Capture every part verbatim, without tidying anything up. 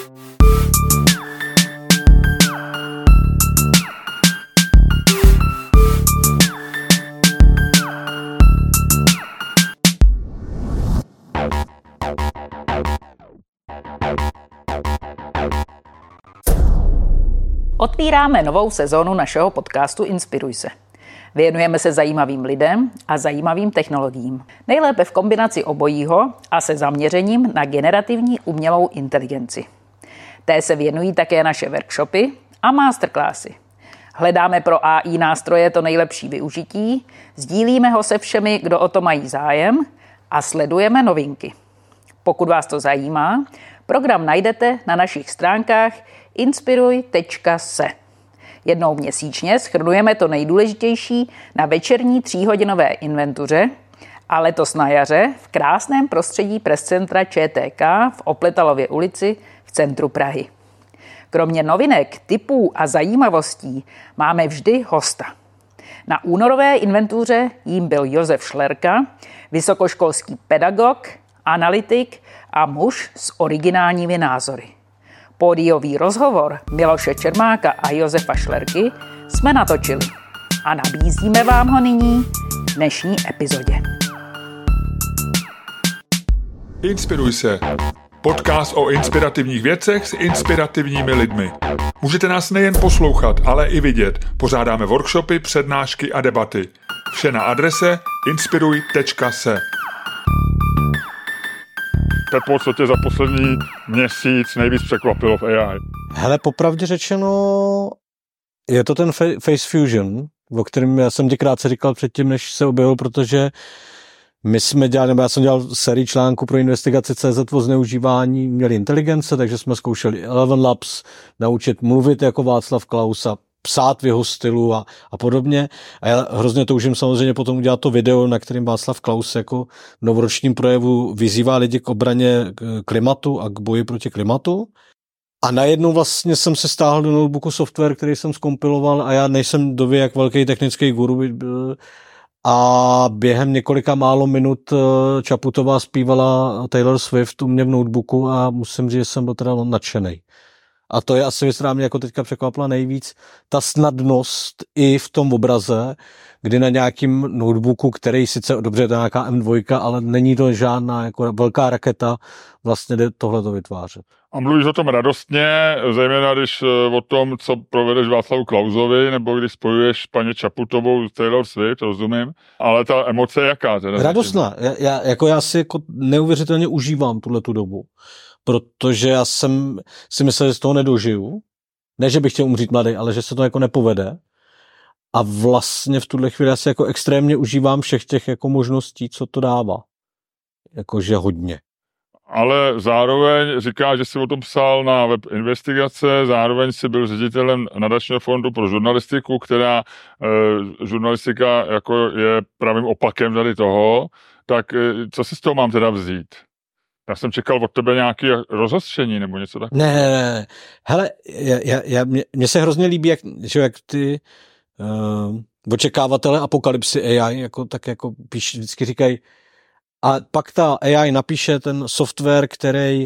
Otvíráme novou sezónu našeho podcastu Inspiruj se. Věnujeme se zajímavým lidem a zajímavým technologiím. Nejlépe v kombinaci obojího a se zaměřením na generativní umělou inteligenci. Té se věnují také naše workshopy a masterclassy. Hledáme pro á í nástroje to nejlepší využití, sdílíme ho se všemi, kdo o to mají zájem a sledujeme novinky. Pokud vás to zajímá, program najdete na našich stránkách inspiruj tečka se. Jednou měsíčně shrnujeme to nejdůležitější na večerní tříhodinové inventuře a letos na jaře v krásném prostředí prescentra ČTK v Opletalově ulici v centru Prahy. Kromě novinek, tipů a zajímavostí máme vždy hosta. Na únorové inventuře jím byl Josef Šlerka, vysokoškolský pedagog, analytik a muž s originálními názory. Pódiový rozhovor Miloše Čermáka a Josefa Šlerky jsme natočili a nabízíme vám ho nyní v dnešní epizodě. Inspiruj se. Podcast o inspirativních věcech s inspirativními lidmi. Můžete nás nejen poslouchat, ale i vidět. Pořádáme workshopy, přednášky a debaty. Vše na adrese inspiruj tečka se. Pepo, co tě za poslední měsíc nejvíc překvapilo v á í? Hele, popravdě řečeno, je to ten Face Fusion, o kterém já jsem ti krátce říkal předtím, než se objevil, protože my jsme dělali, nebo já jsem dělal sérii článků pro investigaci C Z o zneužívání umělé inteligence, takže jsme zkoušeli Eleven Labs, naučit mluvit jako Václav Klaus a psát v jeho stylu a, a podobně. A já hrozně toužím samozřejmě potom udělat to video, na kterým Václav Klaus jako v novoročním projevu vyzývá lidi k obraně klimatu a k boji proti klimatu. A najednou vlastně jsem se stáhl do notebooku software, který jsem zkompiloval a já nejsem dově jak velký technický guru. A během několika málo minut Čaputová zpívala Taylor Swift u mě v notebooku a musím říct, že jsem byl teda nadšenej. A to je asi věc, která mě jako teďka překvapila nejvíc. Ta snadnost i v tom obraze, kdy na nějakým notebooku, který sice dobře je to nějaká em dva, ale není to žádná jako velká raketa, vlastně jde tohleto vytvářet. A mluvíš o tom radostně, zejména když o tom, co provedeš Václavu Klausovi, nebo když spojuješ paní Čaputovou s Taylor Swift, rozumím, ale ta emoce je jaká? Teda radostná. Já, já, jako já si jako neuvěřitelně užívám tuhletu dobu. Protože já jsem si myslel, že z toho nedožiju. Ne, že bych chtěl umřít mladý, ale že se to jako nepovede. A vlastně v tuhle chvíli asi jako extrémně užívám všech těch jako možností, co to dává. Jakože hodně. Ale zároveň říká, že jsi o tom psal na web investigace, zároveň jsi byl ředitelem nadačního fondu pro žurnalistiku, která e, žurnalistika jako je pravým opakem tady toho. Tak e, co si z toho mám teda vzít? Já jsem čekal od tebe nějaké rozostření nebo něco tak. Ne, ne, ne. Hele, já, já, já, mě, mě se hrozně líbí, jak, že jak ty uh, očekávatele apokalypsy á í jako, tak jako píš, vždycky říkají, a pak ta á í napíše ten software, který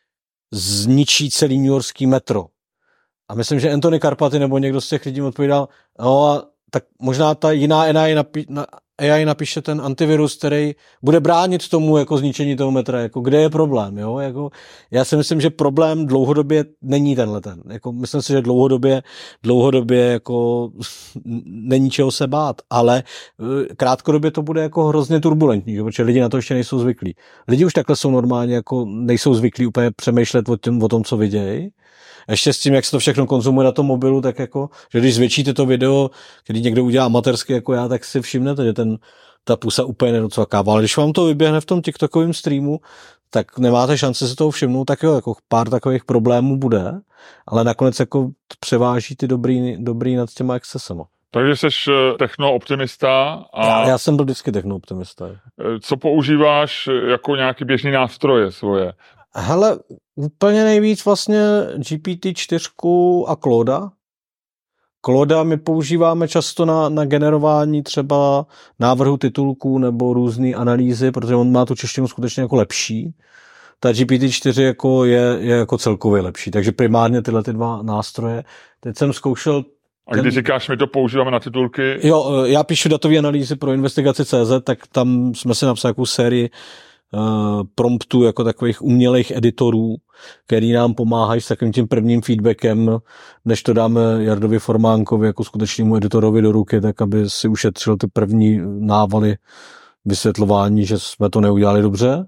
zničí celý newyorský metro. A myslím, že Anthony Karpaty nebo někdo z těch lidí odpovídal, no a tak možná ta jiná á í napí, na, á í napíše ten antivirus, který bude bránit tomu jako zničení toho metra, jako kde je problém, jo? Jako, já si myslím, že problém dlouhodobě není tenhle ten. Jako, myslím si, že dlouhodobě, dlouhodobě jako není čeho se bát, ale krátkodobě to bude jako hrozně turbulentní, protože lidi na to ještě nejsou zvyklí. Lidi už takhle jsou normálně, jako nejsou zvyklí úplně přemýšlet o tom, o tom co vidějí. Ještě s tím, jak se to všechno konzumuje na tom mobilu, tak jako, že když zvětšíte to video, když někdo udělá amatérsky jako já, tak si všimnete, že ten, ta pusa úplně nedocvakává. Ale když vám to vyběhne v tom TikTokovém streamu, tak nemáte šanci se toho všimnout, tak jo, jako pár takových problémů bude, ale nakonec jako převáží ty dobrý, dobrý nad těma excesama. Takže jsi techno-optimista. A já, já jsem byl vždycky techno-optimista. Co používáš jako nějaký běžný nástroje svoje? Hele, úplně nejvíc vlastně G P T čtyři a Clauda. Clauda my používáme často na, na generování třeba návrhu titulků nebo různé analýzy, protože on má tu češtinu skutečně jako lepší. ta G P T čtyři jako je, je jako celkově lepší. Takže primárně tyhle ty dva nástroje. Teď jsem zkoušel. A když říkáš, my to používáme na titulky? Jo, já píšu datové analýzy pro investigaci tečka cé zet, tak tam jsme si napsali nějakou sérii uh, promptů jako takových umělých editorů, který nám pomáhají s takovým tím prvním feedbackem, než to dáme Jardovi Formánkovi jako skutečnému editorovi do ruky, tak aby si ušetřil ty první návaly vysvětlování, že jsme to neudělali dobře.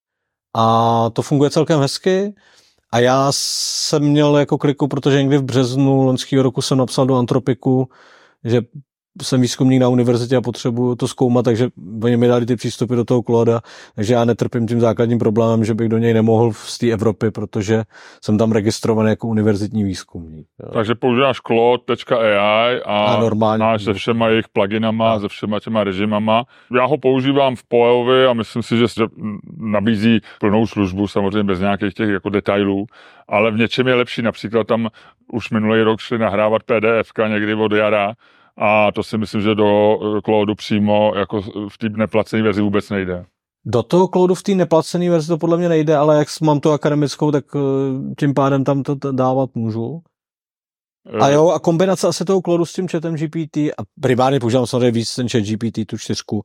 A to funguje celkem hezky. A já jsem měl jako kliku, protože někdy v březnu loňského roku jsem napsal do Antropiku, že jsem výzkumník na univerzitě a potřebuju to zkoumat, takže oni mi dali ty přístupy do toho Clauda, takže já netrpím tím základním problémem, že bych do něj nemohl z té Evropy, protože jsem tam registrovaný jako univerzitní výzkumník. Jo. Takže používáš Claude tečka á i a, a normálně máš se všema jejich pluginama, a. se všema těma režimama. Já ho používám v Poeovi a myslím si, že nabízí plnou službu, samozřejmě bez nějakých těch jako detailů, ale v něčem je lepší. Například tam už minulý rok šli nahrávat P D F ka někdy od jara, a to si myslím, že do Claudu přímo jako v té neplacené verzi vůbec nejde. Do toho Claudu v té neplacené verzi to podle mě nejde, ale jak mám tu akademickou, tak tím pádem tam to dávat můžu. A jo, a kombinace asi toho Claudu s tím chatem G P T, a primárně používám samozřejmě víc ten chat G P T, tu čtyřku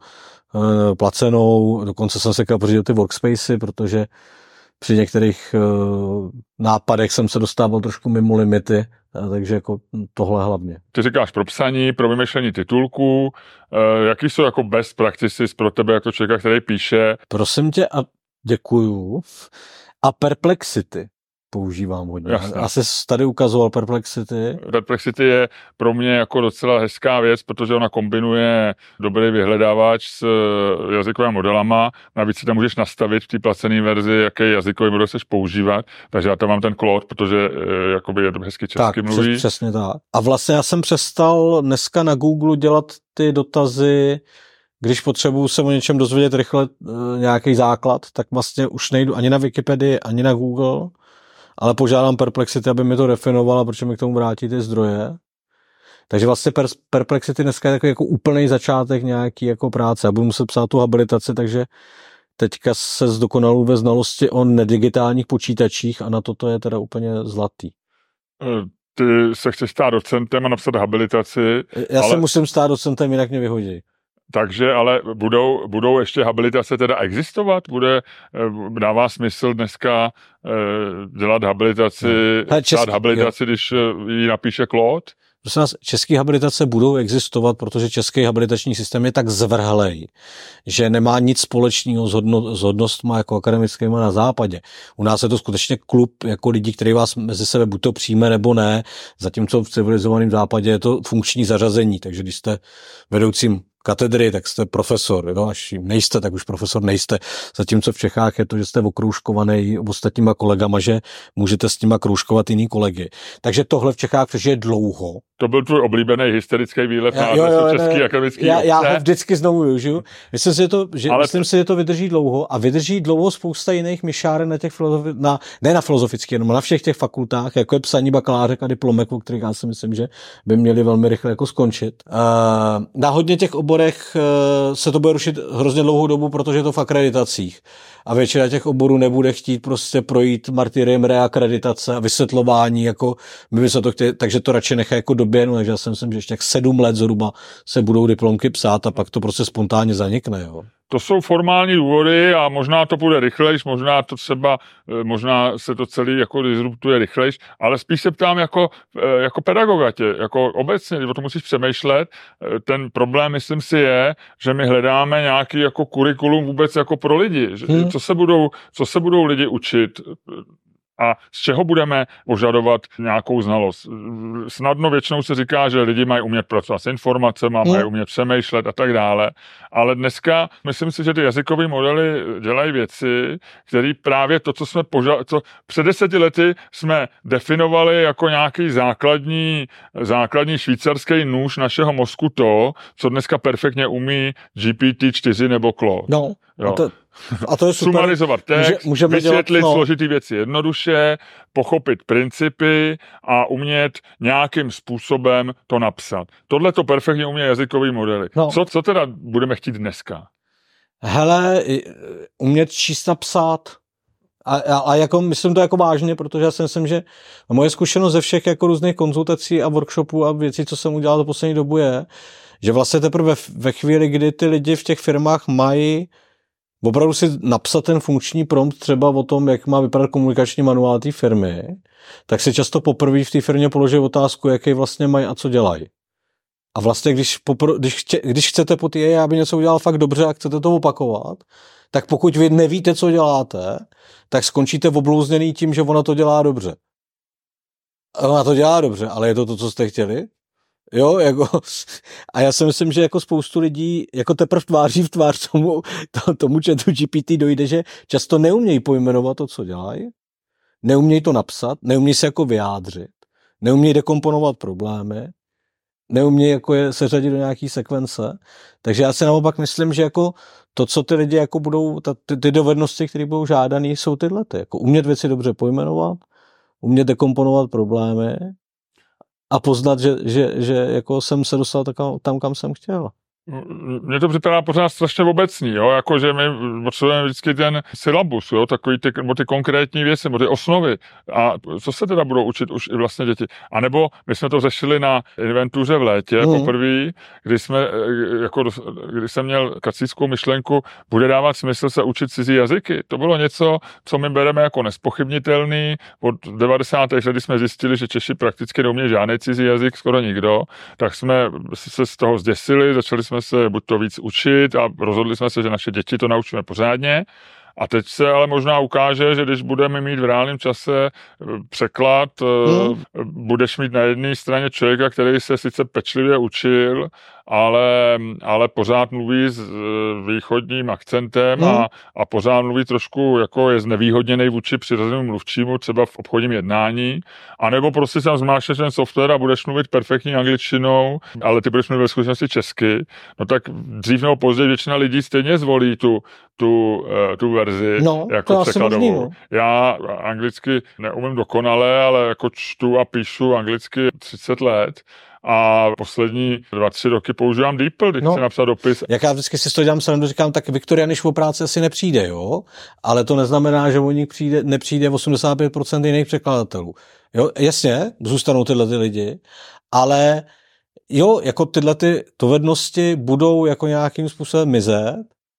placenou, dokonce jsem se chtěl pořídit ty workspacey, protože při některých uh, nápadech jsem se dostával trošku mimo limity, takže jako tohle hlavně. Ty říkáš pro psaní, pro vymýšlení titulků, uh, jaký jsou jako best practices pro tebe jako člověka, který píše? Prosím tě a děkuju. A Perplexity používám hodně. Jasně. Asi tady ukazoval Perplexity. Perplexity je pro mě jako docela hezká věc, protože ona kombinuje dobrý vyhledávač s jazykovými modelama. Navíc si tam můžeš nastavit v té placené verzi, jaký jazykový model chceš používat. Takže já tam mám ten Claude, protože jakoby je hezky česky tak, mluví. Přesně tak. A vlastně já jsem přestal dneska na Google dělat ty dotazy, když potřebuju se o něčem dozvědět rychle e, nějaký základ, tak vlastně už nejdu ani na Wikipedii, ani na Google, ale požádám Perplexity, aby mi to definovala, protože mi k tomu vrátí ty zdroje. Takže vlastně per, Perplexity dneska je takový jako úplný začátek nějaký jako práce. Já budu muset psát tu habilitaci, takže teďka se zdokonaluji ve znalosti o nedigitálních počítačích a na toto je teda úplně zlatý. Ty se chceš stát docentem a napsat habilitaci. Já ale... se musím stát docentem, jinak mě vyhodí. Takže ale budou, budou ještě habilitace teda existovat? Bude, dává smysl dneska dělat habilitaci, no. Český, habilitaci, jo. Když ji napíše Claude? Prosím vás, české habilitace budou existovat, protože český habilitační systém je tak zvrhlej, že nemá nic společného s, hodno, s hodnostma jako akademickýma na západě. U nás je to skutečně klub jako lidí, který vás mezi sebe buď to přijme nebo ne, zatímco v civilizovaném západě je to funkční zařazení, takže když jste vedoucím katedry, tak jste profesor, no, až nejste, tak už profesor nejste. Zatímco v Čechách je to, že jste okroužkovaný ostatníma kolegama, že můžete s nima kroužkovat jiný kolegy. Takže tohle v Čechách přežije dlouho. To byl tvůj oblíbený hysterický výlet na český akademický já, já ho vždycky znovu využiju. Myslím si, že to, že, Ale... myslím si, že to vydrží dlouho a vydrží dlouho spousta jiných myšáren na těch filozofi, na, ne na filozofických, jenom na všech těch fakultách, jako je psaní bakalářek a diplomek, o kterých já si myslím, že by měli velmi rychle jako skončit. Uh, na hodně těch oborech uh, se to bude rušit hrozně dlouhou dobu, protože je to v akreditacích. A většina těch oborů nebude chtít prostě projít martyriem reakreditace a vysvětlování, jako my se to chtěli, takže to radši nechá jako doběhnout, takže já si myslím, že ještě tak sedm let zhruba se budou diplomky psát a pak to prostě spontánně zanikne. Jo. To jsou formální důvody a možná to bude rychlejš, možná to třeba, možná se to celý jako disruptuje rychlejš, ale spíš se ptám jako, jako pedagoga tě, jako obecně, když o tom musíš přemýšlet, ten problém, myslím si, je, že my hledáme nějaký jako kurikulum vůbec jako pro lidi. Hmm. Co se budou, co se budou lidi učit? A z čeho budeme požadovat nějakou znalost? Snadno většinou se říká, že lidi mají umět pracovat s informacemi, mají umět přemýšlet a tak dále, ale dneska myslím si, že ty jazykové modely dělají věci, které právě to, co jsme poža- co před deseti lety jsme definovali jako nějaký základní, základní švýcarský nůž našeho mozku, to, co dneska perfektně umí G P T čtyři nebo Claude. No, a to... A to je super. Sumarizovat text, Může, vysvětlit dělat, no. složitý věci jednoduše, pochopit principy a umět nějakým způsobem to napsat. Tohle to perfektně umí jazykový modely. No. Co, co teda budeme chtít dneska? Hele, umět číst a psát. A, a, a jako myslím to jako vážně, protože já si myslím, že moje zkušenost ze všech jako různých konzultací a workshopů a věcí, co jsem udělal do poslední dobu je, že vlastně teprve ve chvíli, kdy ty lidi v těch firmách mají opravdu si napsat ten funkční prompt třeba o tom, jak má vypadat komunikační manuál té firmy, tak si často poprvé v té firmě položí otázku, jaký vlastně mají a co dělají. A vlastně, když, popr- když, chtě, když chcete po té A I, aby něco udělal fakt dobře a chcete to opakovat, tak pokud vy nevíte, co děláte, tak skončíte oblouzněný tím, že ona to dělá dobře. Ona to dělá dobře, ale je to to, co jste chtěli? Jo, jako, a já si myslím, že jako spoustu lidí jako teprve tváří v tvář tomu, to, tomu chatu G P T dojde, že často neumějí pojmenovat to, co dělají, neumějí to napsat, neumějí se jako vyjádřit, neumějí dekomponovat problémy, neumějí jako je seřadit do nějaký sekvence. Takže já si naopak myslím, že jako to, co ty lidi jako budou, ta, ty, ty dovednosti, které budou žádané, jsou tyhle. Ty. Jako umět věci dobře pojmenovat, umět dekomponovat problémy a poznat, že, že, že jako jsem se dostal tam, kam jsem chtěl. Mně to připadá pořád strašně obecný, jo? Jako, že my potřebujeme vždycky ten syllabus, jo? Takový ty, ty konkrétní věci, ty osnovy. A co se teda budou učit už i vlastně děti? A nebo my jsme to řešili na inventuře v létě mm. poprvé, kdy jsme, jako, když jsem měl kacířskou myšlenku, bude dávat smysl se učit cizí jazyky. To bylo něco, co my bereme jako nespochybnitelný. Od devadesátých let, kdy jsme zjistili, že Češi prakticky neumějí žádný cizí jazyk, skoro nikdo, tak jsme se z toho zděsili, začali jsme se buď to víc učit a rozhodli jsme se, že naše děti to naučíme pořádně. A teď se ale možná ukáže, že když budeme mít v reálném čase překlad, hmm. budeš mít na jedné straně člověka, který se sice pečlivě učil, ale, ale pořád mluví s východním akcentem hmm. a, a pořád mluví trošku, jako je znevýhodněnej vůči přirozenému mluvčímu, třeba v obchodním jednání, anebo prostě tam zmášneš ten software a budeš mluvit perfektní angličtinou, ale ty budeš mluvit ve skutečnosti česky, no tak dřív nebo později většina lidí stejně zvolí tu, tu, tu verzi no, jako překladovou. No. Já anglicky neumím dokonale, ale jako čtu a píšu anglicky třicet let. A poslední dva, tři roky používám DeepL, když no, chci napsat dopis. Jak já vždycky si to dělám srandu, říkám, tak Viktoria než o práci asi nepřijde, jo? Ale to neznamená, že o nich přijde, nepřijde osmdesát pět procent jiných překladatelů. Jo, jasně, zůstanou tyhle ty lidi, ale jo, jako tyhle ty dovednosti budou jako nějakým způsobem mizet.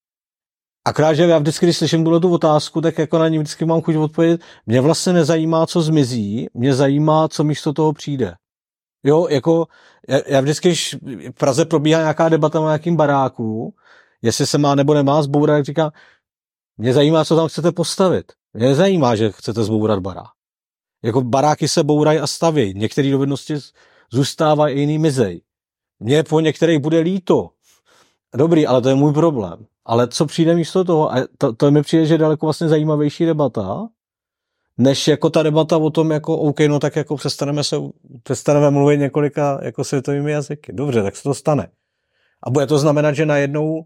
Akorát, že já vždycky, když slyším tuhle tu otázku, tak jako na ní vždycky mám chuť odpovědět, mě vlastně nezajímá, co zmizí, mě zajímá, co místo toho přijde. Jo, jako já, já vždycky, když v Praze probíhá nějaká debata na nějakým baráku, jestli se má nebo nemá zbourat, tak říkám, mě zajímá, co tam chcete postavit. Mě nezajímá, že chcete zbourat barák. Jako baráky se bourají a staví. Některé dovednosti zůstávají, jiný mizej. Mně po některých bude líto. Dobrý, ale to je můj problém. Ale co přijde místo toho? A to, to mi přijde, že je daleko vlastně zajímavější debata, než jako ta debata o tom, jako OK, no tak jako přestaneme se, přestaneme mluvit několika jako světovými jazyky. Dobře, tak se to stane. A bude to znamenat, že najednou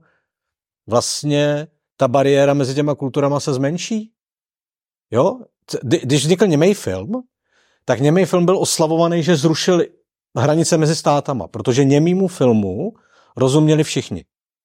vlastně ta bariéra mezi těma kulturama se zmenší? Jo? Když vznikl němej film, tak němej film byl oslavovaný, že zrušil hranice mezi státama, protože němýmu filmu rozuměli všichni.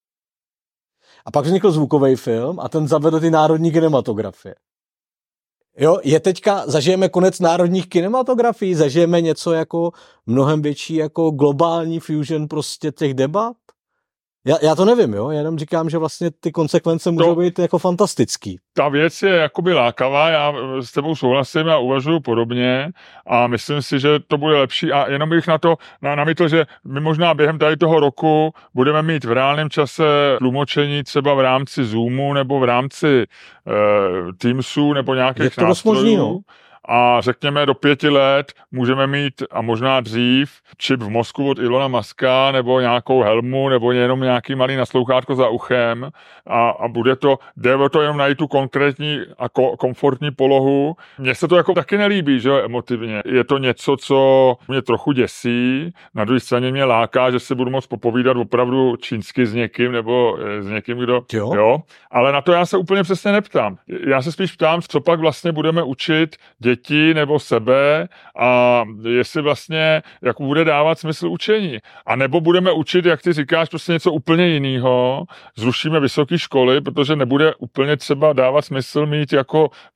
A pak vznikl zvukový film a ten zavedl ty národní kinematografie. Jo, je teďka, zažijeme konec národních kinematografií, zažijeme něco jako mnohem větší jako globální fusion prostě těch debat? Já, já to nevím, jo, já jenom říkám, že vlastně ty konsekvence můžou to, být jako fantastický. Ta věc je jakoby lákavá, já s tebou souhlasím a uvažuji podobně a myslím si, že to bude lepší a jenom bych na to namítl, že my možná během tady toho roku budeme mít v reálném čase tlumočení třeba v rámci Zoomu nebo v rámci uh, Teamsu nebo nějakých nástrojů. Možný, no? A řekněme, do pěti let můžeme mít, a možná dřív, čip v mozku od Ilona Muska, nebo nějakou helmu, nebo jenom nějaký malý naslouchátko za uchem a, a bude to, jde to jenom najít tu konkrétní a ko, komfortní polohu. Mně se to jako taky nelíbí, že jo, emotivně. Je to něco, co mě trochu děsí, na druhé straně mě láká, že se budu moct popovídat opravdu čínsky s někým, nebo s někým, kdo, jo. jo. Ale na to já se úplně přesně neptám. Já se spíš ptám, co pak vlastně budeme učit děti nebo sebe a jestli vlastně jak bude dávat smysl učení. A nebo budeme učit, jak ty říkáš, prostě něco úplně jiného, zrušíme vysoké školy, protože nebude úplně třeba dávat smysl mít jako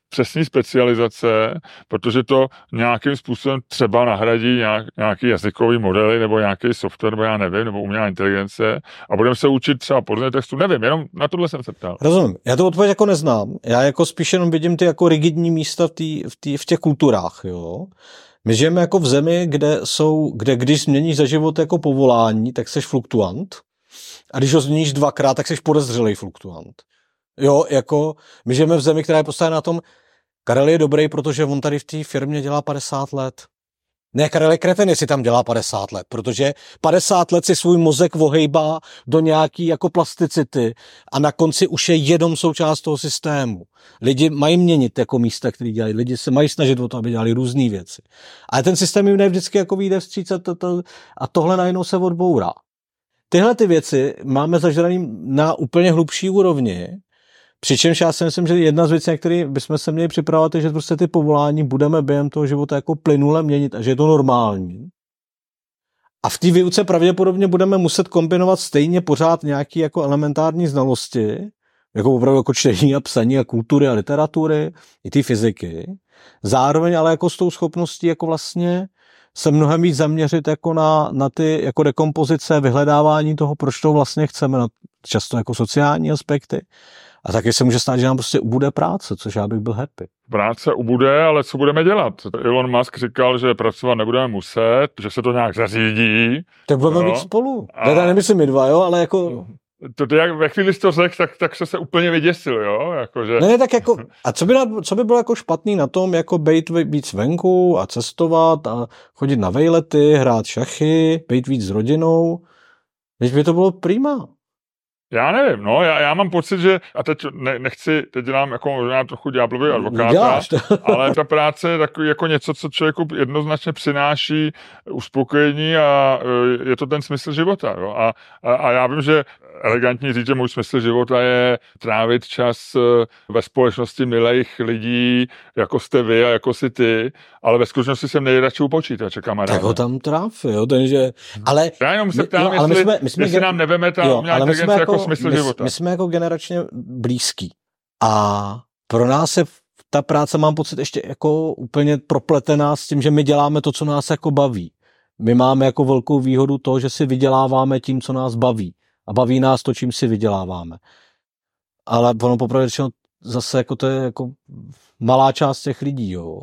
přesný specializace, protože to nějakým způsobem třeba nahradí nějak, nějaký jazykový modely nebo nějaký software, nebo já nevím, nebo umělá inteligence a budeme se učit třeba podle textu, nevím, jenom na tohle jsem se ptal. Rozumím, já to odpověď jako neznám, já jako spíš jenom vidím ty jako rigidní místa v, tý, v, tý, v těch kulturách, jo. My žijeme jako v zemi, kde jsou, kde když změníš za život jako povolání, tak seš fluktuant a když ho změníš dvakrát, tak seš podezřelý fluktuant. Jo, jako my žijeme v zemi, která je postavena na tom, Karel je dobrý, protože on tady v té firmě dělá padesát let. Ne, Karel je kreten, jestli tam dělá padesát let, protože padesát let si svůj mozek vohejbá do nějaký jako plasticity a na konci už je jenom součást toho systému. Lidi mají měnit jako místa, který dělají, lidi se mají snažit o to, aby dělali různé věci. Ale ten systém jim ne vždycky jako vyjde vstříc a, to, to, a tohle najednou se odbourá. Tyhle ty věci máme zažraný na úplně hlubší úrovni. Přičemž já si myslím, že jedna z věcí, na které bychom se měli připravovat, je, že prostě ty povolání budeme během toho života jako plynule měnit a že je to normální. A v té výuce pravděpodobně budeme muset kombinovat stejně pořád nějaké jako elementární znalosti, jako opravdu jako čtení a psaní a kultury a literatury, i ty fyziky. Zároveň ale jako s tou schopností jako vlastně se mnohem víc zaměřit jako na, na ty jako dekompozice, vyhledávání toho, proč to vlastně chceme, na často jako sociální aspekty. A taky se může stát, že nám prostě ubude práce, což já bych byl happy. Práce ubude, ale co budeme dělat? Elon Musk říkal, že pracovat nebudeme muset, že se to nějak zařídí. Tak budeme být spolu. A... Já nemyslím my dva, jo, ale jako... To, to jak ve chvíli jsi to řekl, tak, tak se úplně vyděsil, jo? Jako, že... Ne, tak jako... A co by, na, co by bylo jako špatný na tom, jako být víc venku a cestovat a chodit na vejlety, hrát šachy, být víc s rodinou? Teď by to bylo prima. Já nevím, no, já, já mám pocit, že, a teď ne, nechci, teď dělám jako možná trochu ďáblový advokáta, ale ta práce je takový jako něco, co člověku jednoznačně přináší uspokojení a je to ten smysl života, jo. A, a, a já vím, že elegantní říct, že můj smysl života je trávit čas ve společnosti milých lidí, jako jste vy a jako si ty, ale ve skutečnosti jsem nejradši u počítače, kamaráde. Tak ho tam tráf, jo, takže, ale... Já jenom se ptám, jo, jestli, my jsme, my jsme jestli gen... nám neveme ta umělá inteligence jako, jako smysl my, života. My jsme jako generačně blízký a pro nás je ta práce, mám pocit, ještě jako úplně propletená s tím, že my děláme to, co nás jako baví. My máme jako velkou výhodu to, že si vyděláváme tím, co nás baví. A baví nás to, čím si vyděláváme. Ale ono popravdě řečeno zase jako to je jako malá část těch lidí, jo.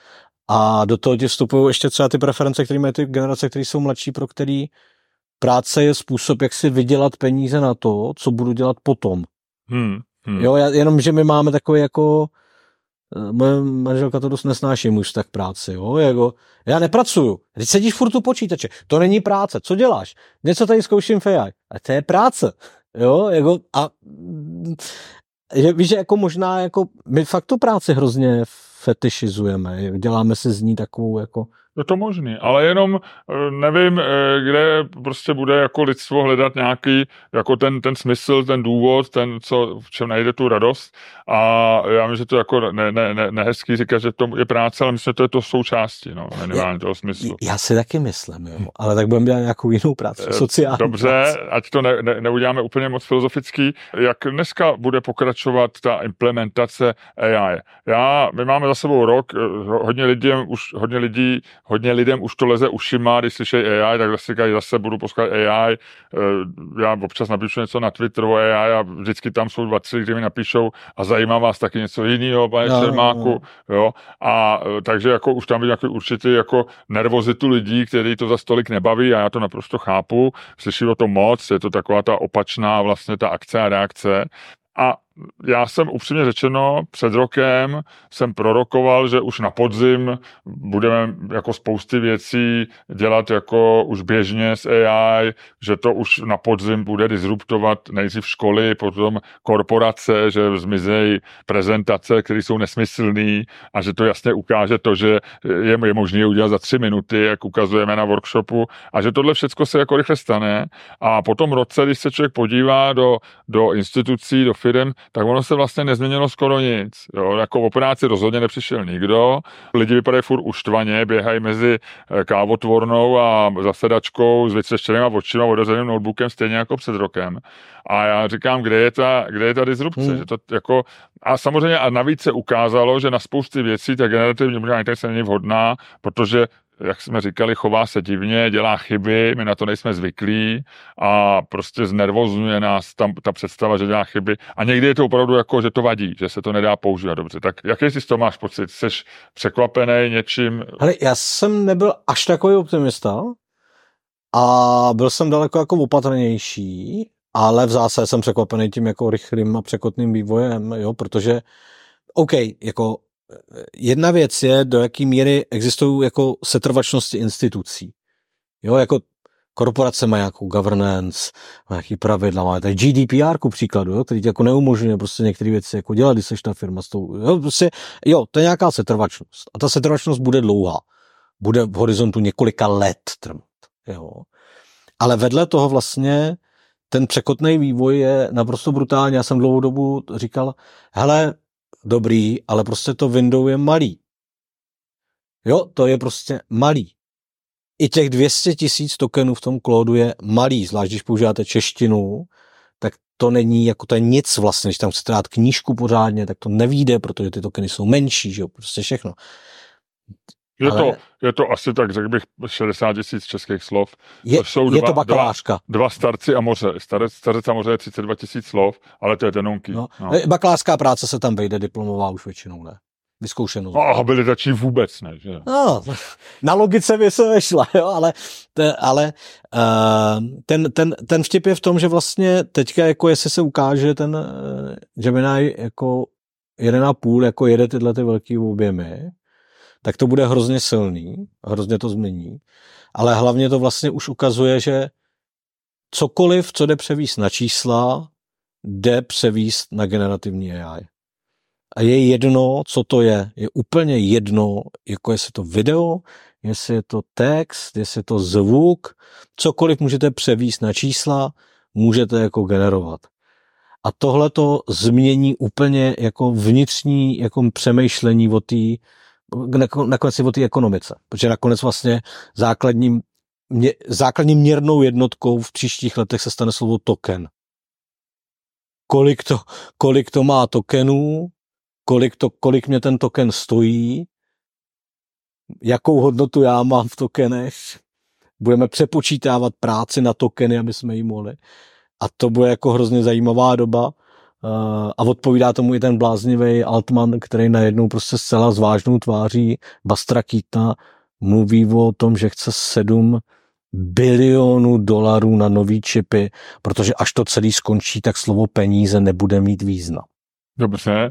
A do toho ti vstupují ještě třeba ty preference, které mají ty generace, které jsou mladší, pro který práce je způsob, jak si vydělat peníze na to, co budu dělat potom. Hmm, hmm. Jo, jenom, že my máme takový jako moje manželka to dost nesnáší, můj vztah práci, jo, jako, já nepracuju, teď sedíš furt u počítače, to není práce, co děláš? Něco tady zkouším v A I, a to je práce, jo, jako, a že, víš, že jako možná, jako, my fakt tu práci hrozně fetišizujeme, děláme si z ní takovou, jako, je to možný, ale jenom nevím, kde prostě bude jako lidstvo hledat nějaký, jako ten, ten smysl, ten důvod, ten, co, v čem najde tu radost. A já myslím, že to jako ne, ne, ne, nehezký říkat, že to je práce, ale myslím, že to je to součástí, no, minimálně toho smyslu. Já si taky myslím, jo, ale tak budeme dělat nějakou jinou práci, sociální. Dobře, práci. Ať to ne, ne, neuděláme úplně moc filozofický. Jak dneska bude pokračovat ta implementace A I? Já, my máme za sebou rok, hodně lidem už, hodně lidí Hodně lidem už to leze ušima, když slyší A I, tak si říkají, zase budu poslouchat A I. Já občas napíšu něco na Twitteru A I a vždycky tam jsou dva, tři, kdy mi napíšou a zajímá vás taky něco jiného, pane no, Čermáku. No. Jo? A takže jako už tam nějaký určitě jako nervozitu lidí, který to za stolik nebaví a já to naprosto chápu. Slyší o tom moc, je to taková ta opačná vlastně ta akce a reakce. A já jsem upřímně řečeno, před rokem jsem prorokoval, že už na podzim budeme jako spousty věcí dělat jako už běžně s A I, že to už na podzim bude disruptovat nejdřív školy, potom korporace, že zmizejí prezentace, které jsou nesmyslné a že to jasně ukáže to, že je, je možné je udělat za tři minuty, jak ukazujeme na workshopu a že tohle všechno se jako rychle stane a po tom roce, když se člověk podívá do, do institucí, do firem, tak ono se vlastně nezměnilo skoro nic. Jo? Jako o práci rozhodně nepřišel nikdo, lidi vypadají furt uštvaně, běhají mezi kávotvornou a zasedačkou s vytřeštěnýma očima, otevřeným notebookem stejně jako před rokem. A já říkám, kde je ta, kde je ta disrupce? Hmm. Že to jako, a samozřejmě a navíc se ukázalo, že na spousty věcí ta generativní umělá inteligence není vhodná, protože jak jsme říkali, chová se divně, dělá chyby, my na to nejsme zvyklí a prostě znervozňuje nás tam ta představa, že dělá chyby. A někdy je to opravdu jako, že to vadí, že se to nedá používat dobře. Tak jaký si z toho máš pocit? Jsi překvapený něčím? Hele, já jsem nebyl až takový optimista a byl jsem daleko jako opatrnější, ale v zásadě jsem překvapený tím jako rychlým a překotným vývojem, jo, protože OK, jako jedna věc je, do jaký míry existují jako setrvačnosti institucí. Jo, jako korporace má nějakou governance, má nějaký pravidla, má tady G D P R ku příkladu, jo, který ti jako neumožňuje prostě některé věci jako dělat, když seš ta firma s tou, jo, prostě, jo, to je nějaká setrvačnost. A ta setrvačnost bude dlouhá. Bude v horizontu několika let trvat, jo. Ale vedle toho vlastně ten překotný vývoj je naprosto brutální. Já jsem dlouhou dobu říkal, hele, dobrý, ale prostě to window je malý. Jo, to je prostě malý. I těch dvě stě tisíc tokenů v tom Claudu je malý, zvlášť když používáte češtinu, tak to není, jako to je nic vlastně, když tam chcete dát knížku pořádně, tak to nevyjde, protože ty tokeny jsou menší, že jo, prostě všechno. Je, ale... to, je to asi tak, řekl bych, šedesát tisíc českých slov. Je, to jsou je dva, to bakalářka. Dva, dva starci a moře. Starec, starec a moře je třicet dva tisíc slov, ale to je tenonky. No. No. Bakalářská práce se tam vejde, diplomová už většinou ne. Vyzkoušenou. No, habilitační vůbec ne, že? No, na logice by se vešla, jo, ale, te, ale uh, ten, ten, ten vtip je v tom, že vlastně teďka, jako jestli se ukáže ten uh, Gemini jako jeden a půl, jako jede tyhle ty velký objemy, tak to bude hrozně silný, hrozně to změní, ale hlavně to vlastně už ukazuje, že cokoliv, co jde převíst na čísla, jde převíst na generativní A I. A je jedno, co to je. Je úplně jedno, jako jestli to video, jestli je to text, jestli je to zvuk, cokoliv můžete převíst na čísla, můžete jako generovat. A tohle to změní úplně jako vnitřní jako přemýšlení o té, nakonec o té ekonomice. Protože nakonec vlastně základním, mě, základním měrnou jednotkou v příštích letech se stane slovo token. Kolik to, kolik to má tokenů, kolik, to, kolik mě ten token stojí, jakou hodnotu já mám v tokenech, budeme přepočítávat práci na tokeny, aby jsme jí mohli. A to bude jako hrozně zajímavá doba a odpovídá tomu i ten bláznivý Altman, který najednou prostě zcela s vážnou tváří Buster Keatona mluví o tom, že chce sedm bilionů dolarů na nový čipy, protože až to celý skončí, tak slovo peníze nebude mít význam. Dobře.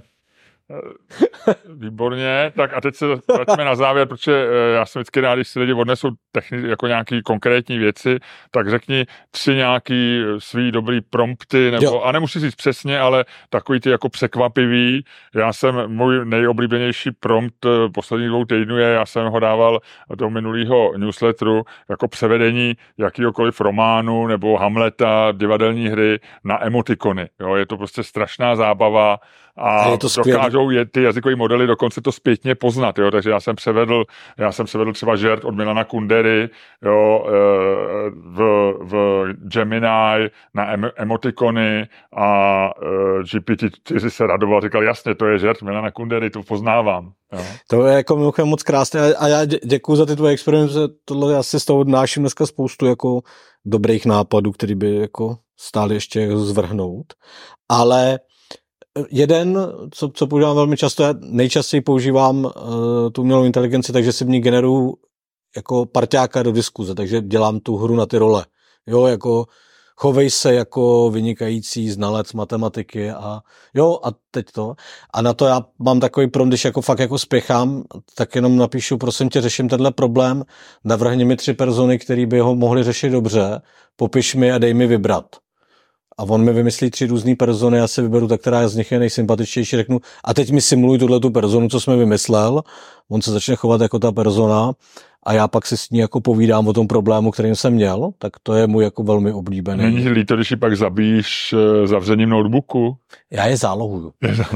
Výborně, tak a teď se vraťme na závěr, protože já jsem vždycky rád, když si lidi odnesou techni- jako nějaký konkrétní věci, tak řekni tři nějaký svý dobrý prompty, nebo, a nemusíš říct přesně, ale takový ty jako překvapivý. Já jsem, můj nejoblíbenější prompt posledních dvou týdnů je, já jsem ho dával do minulého newsletteru jako převedení jakýhokoliv románu nebo Hamleta, divadelní hry na emotikony. Jo, je to prostě strašná zábava a, a dokážou je, ty jazykové modely dokonce to zpětně poznat, jo, takže já jsem převedl, já jsem převedl třeba žert od Milana Kundery, jo, v, v Gemini na em, emotikony a G P T čtyři se radoval, říkal, jasně, to je žert Milana Kundery, to poznávám. Jo. To je jako mimochodem moc krásné a já děkuju za ty tvoje experimenty, tohle já si z toho odnáším dneska spoustu jako dobrých nápadů, který by jako stály ještě zvrhnout, ale jeden, co, co používám velmi často, já nejčastěji používám uh, tu umělou inteligenci, takže si v ní generuju jako parťáka do diskuze, takže dělám tu hru na ty role. Jo, jako chovej se jako vynikající znalec matematiky a jo, a teď to. A na to já mám takový prompt, když jako fakt jako spěchám, tak jenom napíšu, prosím tě, řeším tenhle problém, navrhni mi tři persony, který by ho mohli řešit dobře, popiš mi a dej mi vybrat. A on mi vymyslí tři různý persony, já si vyberu ta, která z nich je nejsympatičtější, řeknu, a teď mi simuluj tuhletu personu, co jsme vymyslel, on se začne chovat jako ta persona a já pak si s ní jako povídám o tom problému, kterým jsem měl, tak to je můj jako velmi oblíbený. Není líto, když ji pak zabíjíš zavřením notebooku? Já je zálohuju.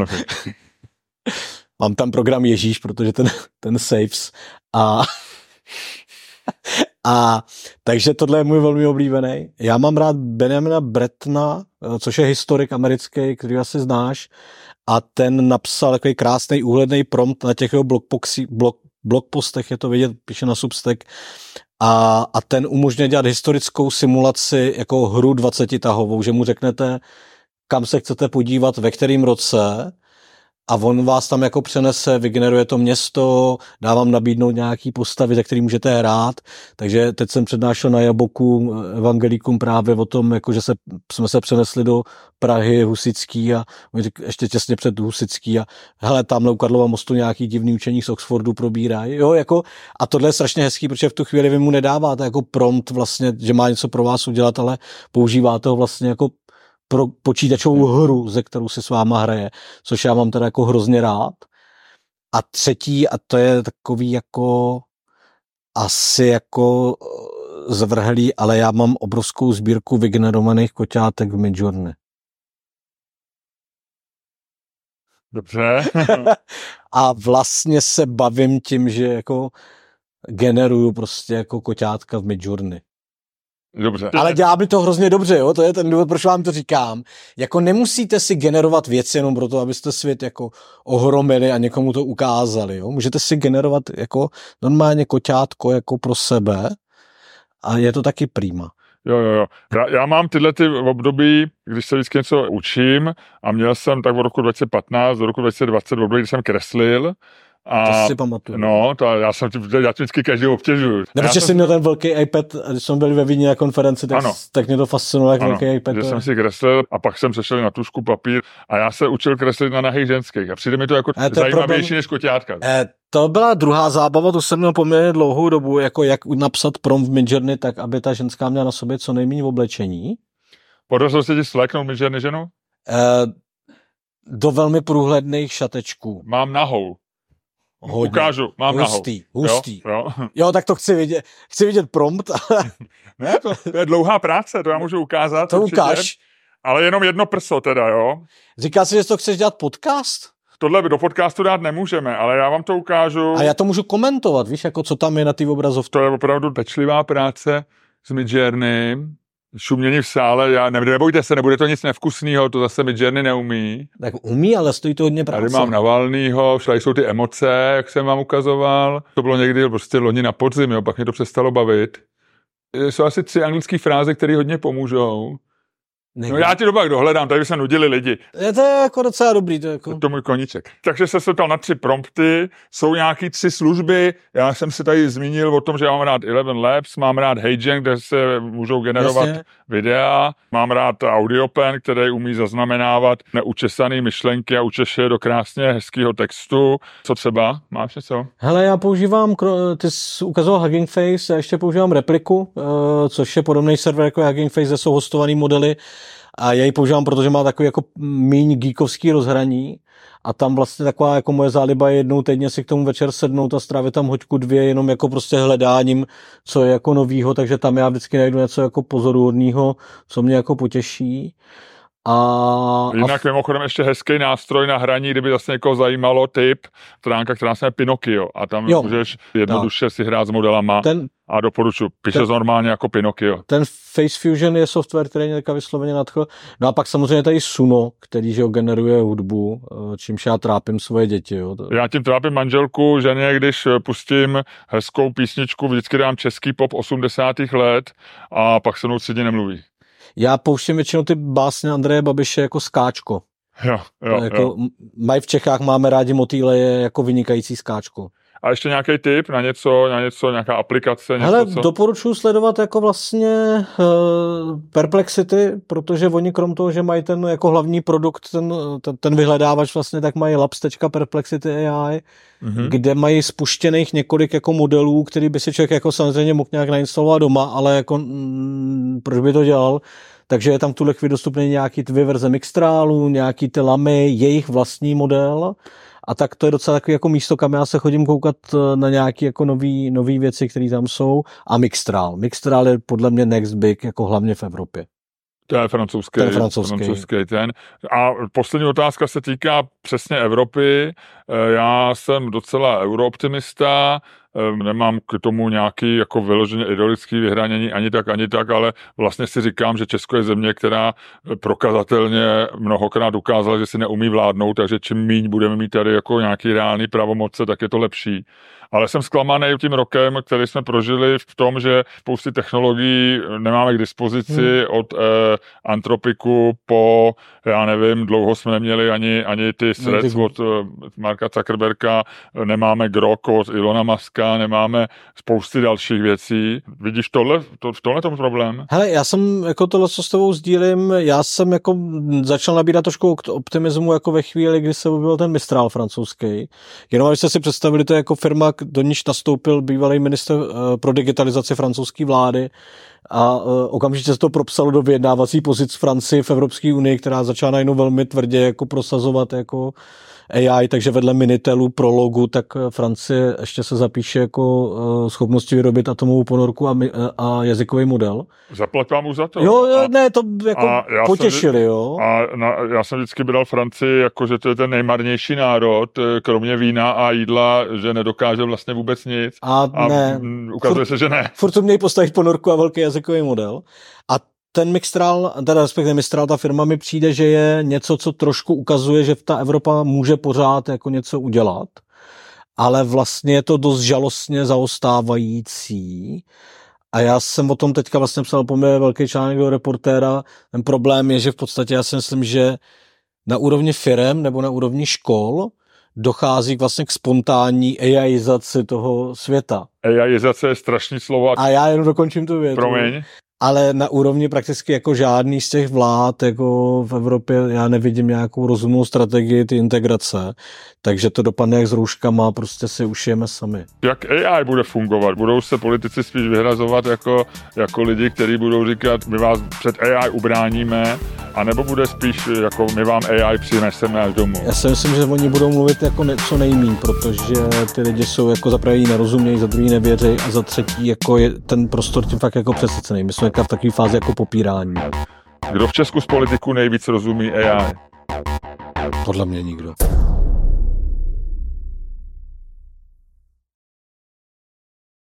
Mám tam program Ježíš, protože ten, ten saves a a takže tohle je můj velmi oblíbený. Já mám rád Benjamina Brettona, což je historik americký, který asi znáš, a ten napsal takový krásný úhledný prompt na těch jeho blogpoxi, blog, blogpostech, je to vidět, píše na Substack, a, a ten umožňuje dělat historickou simulaci jako hru dvacetitahovou, že mu řeknete, kam se chcete podívat, ve kterém roce, a on vás tam jako přenese, vygeneruje to město, dá vám nabídnout nějaký postavy, za který můžete hrát. Takže teď jsem přednášel na Jaboku evangelíkům právě o tom, jako že se, jsme se přenesli do Prahy Husický a ještě těsně před Husický a hele, tamhle u Karlova mostu nějaký divný učení z Oxfordu probírají. Jo, jako, a tohle je strašně hezký, protože v tu chvíli vy mu nedáváte jako prompt vlastně, že má něco pro vás udělat, ale používáte ho vlastně jako pro počítačovou hru, ze kterou si s váma hraje, což já mám teda jako hrozně rád. A třetí, a to je takový jako asi jako zvrhlý, ale já mám obrovskou sbírku vygenerovaných koťátek v Midjourney. Dobře. A vlastně se bavím tím, že jako generuju prostě jako koťátka v Midjourney. Dobře. Ale dělá mi to hrozně dobře, jo? To je ten důvod, proč vám to říkám. Jako nemusíte si generovat věci jenom proto, abyste svět jako ohromili a někomu to ukázali, jo? Můžete si generovat jako normálně koťátko jako pro sebe a je to taky prima. Jo, jo, jo. Já, já mám tyhle ty období, když se vždycky něco učím a měl jsem tak od roku dva tisíce patnáct do roku dva tisíce dvacet v období, kdy jsem kreslil. A, to si pamatuju. No, to já jsem já vždycky každý obtěžuju. Ne, protože jsem měl ten velký iPad, když jsme byli ve Vídni na konferenci, tak, tak mě to fascinovalo, jak ano, velký iPad. Že to jsem si kreslil a pak jsem přešel na tušku papír a já se učil kreslit na nahých ženských a přijde mi to jako to zajímavější problém, než koťátka. Eh, to byla druhá zábava, to jsem měl poměrně dlouhou dobu, jako jak napsat prompt v Midjourney, tak aby ta ženská měla na sobě co nejméně oblečení. Podařilo se ti sléknout Midjourney ženu? Eh, do velmi průhledných šatečků. Mám nahou. Hodně. Ukážu, mám hustý, nahou. Hustý, jo, jo. jo, tak to chci vidět. Chci vidět prompt. Ne, to, to je dlouhá práce, to já můžu ukázat. To určitě, ukáž. Ale jenom jedno prso teda, jo. Říká si, že to chceš dělat podcast? Tohle do podcastu dát nemůžeme, ale já vám to ukážu. A já to můžu komentovat, víš, jako co tam je na té obrazovce. To je opravdu pečlivá práce s Midjourney. Šumění v sále, já ne, nebojte se, nebude to nic nevkusného, to zase Midjourney neumí. Tak umí, ale stojí to hodně práce. Tady mám Navalnýho, tady jsou ty emoce, jak jsem vám ukazoval. To bylo někdy prostě loni na podzim, jo, pak mě to přestalo bavit. Jsou asi tři anglické fráze, které hodně pomůžou. No já ti dopak dohledám, tady by se nudili lidi. Je to jako docela dobrý. To, jako... to je můj koníček. Takže se ptal na tři prompty, jsou nějaký tři služby, já jsem si tady zmínil o tom, že já mám rád Eleven Labs, mám rád HeyGen, kde se můžou generovat Jasně. videa, mám rád AudioPen, který umí zaznamenávat neučesaný myšlenky a učeše do krásně hezkého textu. Co třeba? Máš něco? Hele, já používám, ty jsi ukazoval Hugging Face, já ještě používám Repliku, což je podobný server jako Hugging Face, kde jsou hostovaný modely. A já ji používám, protože má takový jako míň geekovský rozhraní a tam vlastně taková jako moje záliba je jednou týdně si k tomu večer sednout a strávit tam hoďku dvě jenom jako prostě hledáním, co je jako novýho, takže tam já vždycky najdu něco jako pozoruhodného, co mě jako potěší. A, Jinak a... mimochodem ještě hezký nástroj na hraní, kdyby zase někoho zajímalo, tip, stránka, která se jmenuje Pinocchio a tam jo. můžeš jednoduše no. si hrát s modelama ten, a doporučuji, píše ten, normálně jako Pinocchio. Ten Face Fusion je software, který mě taká vysloveně nadchl. No a pak samozřejmě tady Suno, který že ho generuje hudbu, čímž já trápím svoje děti. Jo. Já tím trápím manželku, ženě, když pustím hezkou písničku, vždycky dám český pop osmdesátých let a pak se mnou tři dny nemluví. Já pouštím většinou ty básně Andreje Babiše jako skáčko. Jo, jo, jako, jo. Mají v Čechách, máme rádi motýle, je jako vynikající skáčko. A ještě nějaký tip na něco, na něco, nějaká aplikace? Něco, Hele, co? doporučuji sledovat jako vlastně uh, Perplexity, protože oni krom toho, že mají ten jako hlavní produkt, ten, ten, ten vyhledávač vlastně, tak mají labs tečka perplexity tečka á í, mm-hmm. kde mají spuštěných několik jako modelů, který by si člověk jako samozřejmě mohl nějak nainstalovat doma, ale jako mm, proč by to dělal? Takže je tam v tuhle chvíli dostupný nějaký dvě verze Mixtrálu, nějaký ty lamy, jejich vlastní model. a tak to je docela takový jako místo, kam já se chodím koukat na nějaké jako nový, nový věci, které tam jsou. A Mixtral. Mixtral je podle mě next big, jako hlavně v Evropě. To je francouzský, ten francouzský. francouzský ten. A poslední otázka se týká přesně Evropy. Já jsem docela eurooptimista, nemám k tomu nějaký jako vyloženě ideologický vyhranění ani tak, ani tak, ale vlastně si říkám, že Česko je země, která prokazatelně mnohokrát ukázala, že si neumí vládnout, takže čím míň budeme mít tady jako nějaký reálný pravomoce, tak je to lepší. Ale jsem zklamaný tím rokem, který jsme prožili v tom, že spousty technologií nemáme k dispozici hmm. od eh, Antropiku po, já nevím, dlouho jsme neměli ani, ani ty Threads od eh, Marka Zuckerberga, nemáme Grok od Ilona Muska, nemáme spousty dalších věcí. Vidíš tohle, to, v tomhle tomu problém? Hele, já jsem jako tohle, co s tebou sdílím, já jsem jako začal nabírat trošku optimismu jako ve chvíli, kdy se objevil ten Mistral francouzský. Jenom abyste si představili, to je jako firma, do níž nastoupil bývalý ministr uh, pro digitalizaci francouzské vlády a uh, okamžitě se to propsalo do vyjednávací pozic Francie v Evropské unii, která začala najednou velmi tvrdě jako prosazovat jako A I, takže vedle Minitelu, Prologu, tak Francie ještě se zapíše jako uh, schopnosti vyrobit atomovou ponorku a, a jazykový model. Zaplat vám už za to. Jo, a, ne, to jako potěšili, jsem, jo. A na, já jsem vždycky bral Francii, jako že to je ten nejmarnější národ, kromě vína a jídla, že nedokáže vlastně vůbec nic. A, a ne. Ukazuje furt, se, že ne. Furt mějí postavit ponorku a velký jazykový model. A ten Mixtral, teda respektive Mistral, ta firma mi přijde, že je něco, co trošku ukazuje, že ta Evropa může pořád jako něco udělat, ale vlastně je to dost žalostně zaostávající. A já jsem o tom teďka vlastně psal poměrně velký článek do Reportéra. Ten problém je, že v podstatě já si myslím, že na úrovni firem nebo na úrovni škol dochází vlastně k spontánní AIizaci toho světa. AIizace je strašný slovo. A já jenom dokončím tu větu. Promiň. Ale na úrovni prakticky jako žádný z těch vlád jako v Evropě já nevidím nějakou rozumnou strategii ty integrace, takže to dopadne jak s rouškama, prostě si ušijeme sami. Jak A I bude fungovat? Budou se politici spíš vyhrazovat jako, jako lidi, kteří budou říkat, my vás před A I ubráníme, anebo bude spíš jako my vám A I přineseme až domů? Já si myslím, že oni budou mluvit jako ne, co nejmíň, protože ty lidi jsou jako za první nerozumějí, za druhý nevěří a za třetí jako je ten prostor tím fakt jako přesycený. My jsme v takové fázi jako popírání. Kdo v Česku z politiků nejvíc rozumí A I? Podle mě nikdo.